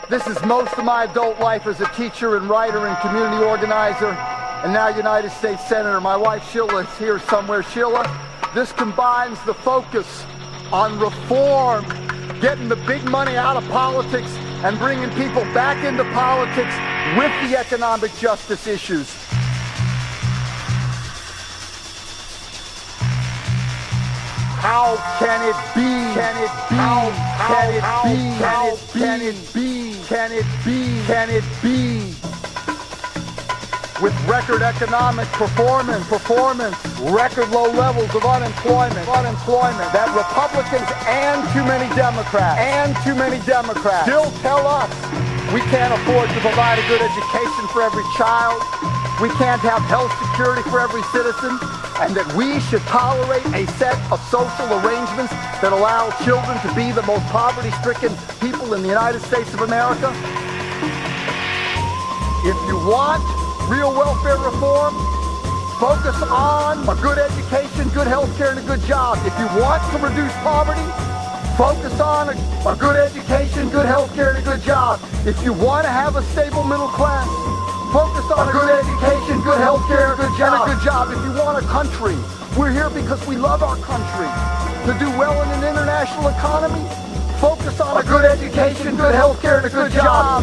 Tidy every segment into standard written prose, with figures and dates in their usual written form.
This is most of my adult life as a teacher and writer and community organizer, and now United States Senator. My wife Sheila is here somewhere. Sheila, this combines the focus on reform, getting the big money out of politics and bringing people back into politics with the economic justice issues. How can it be? Can it be? Can it be? Can it be? Can it be? Can it be? With record economic performance, record low levels of unemployment, that Republicans and too many Democrats still tell us we can't afford to provide a good education for every child, we can't have health security for every citizen, and that we should tolerate a set of social arrangements that allow children to be the most poverty-stricken people in the United States of America. If you want real welfare reform, focus on a good education, good health care, and a good job. If you want to reduce poverty, focus on a good education, good health care, and a good job. If you want to have a stable middle class, focus on a good education, good health care, and a good job. If you want a country, we're here because we love our country. To do well in an international economy, focus on a good education, good health care, and a good job.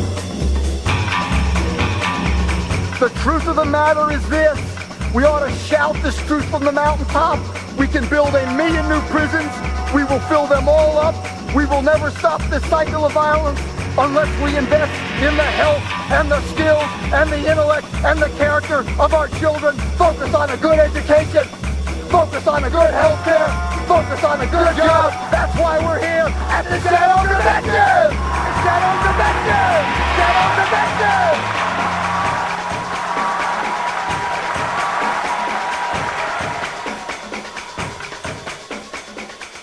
The truth of the matter is this. We ought to shout this truth from the mountaintop. We can build 1 million new prisons. We will fill them all up. We will never stop this cycle of violence unless we invest in the health and the skills and the intellect and the character of our children. Focus on a good education. Focus on a good health care. Focus on a good job. That's why we're here at the General Convention.